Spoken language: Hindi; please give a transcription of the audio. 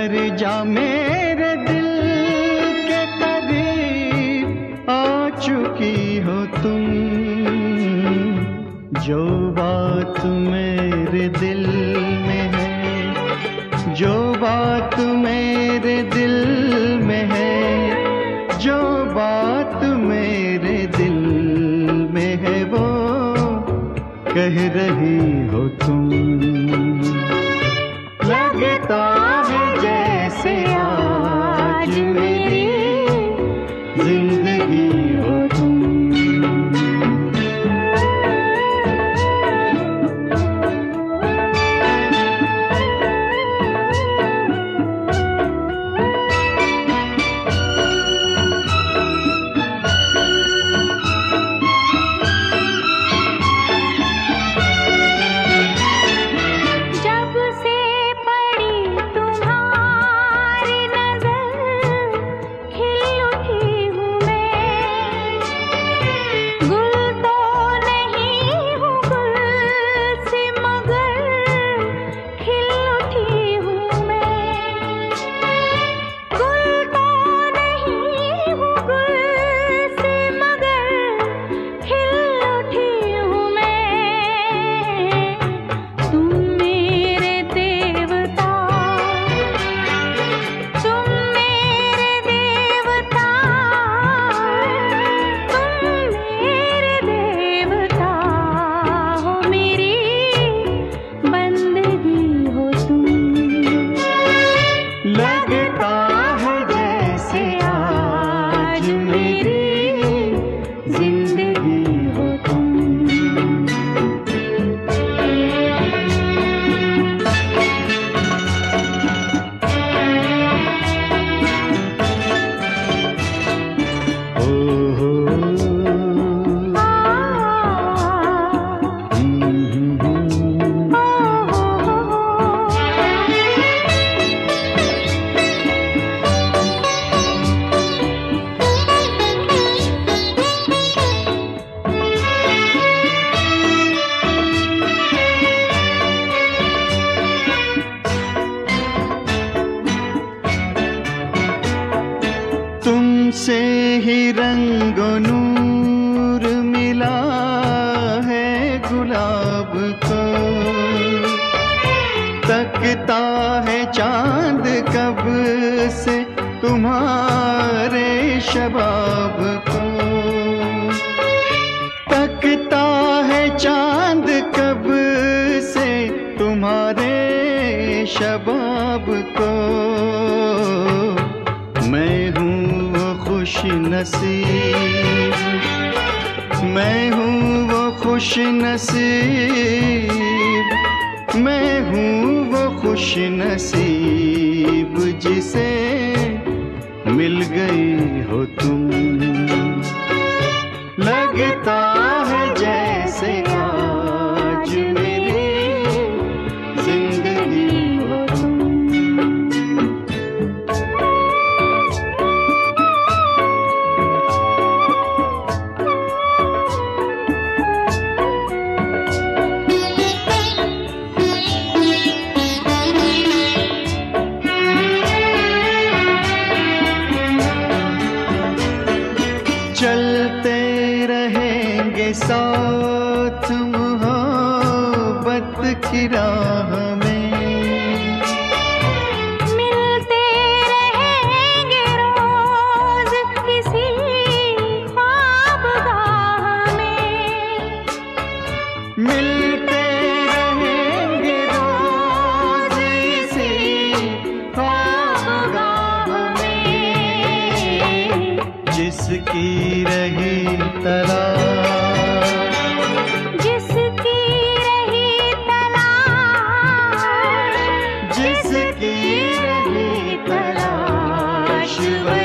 कर जा मेरे दिल के करीब आ चुकी हो तुम। जो बात मेरे दिल में है, जो बात मेरे दिल में है, जो बात मेरे दिल में है वो कह रही हो तुम। लगता है जैसे आज मेरी जिंदगी हो तुम। तुमसे ही रंगो नूर मिला है गुलाब को। तकता है चांद कब से तुम्हारे शबाब को। तकता है चांद कब से तुम्हारे शबाब को। मैं हूँ खुश नसीब, मैं हूँ वो खुश नसीब, मैं हूँ वो खुश नसीब जिसे मिल गई हो तुम। लगता है जैसे आज मेरी जिंदगी हो तुम। चलते रहेंगे साथ मोहब्बत की राह में। मिलते रहेंगे रोज किसी ख्वाबगाह में। मिलते रहेंगे रोज इसी ख्वाबगाह में। जिसकी रही तलाश, जिसकी रही तलाश, जिसकी रही तलाश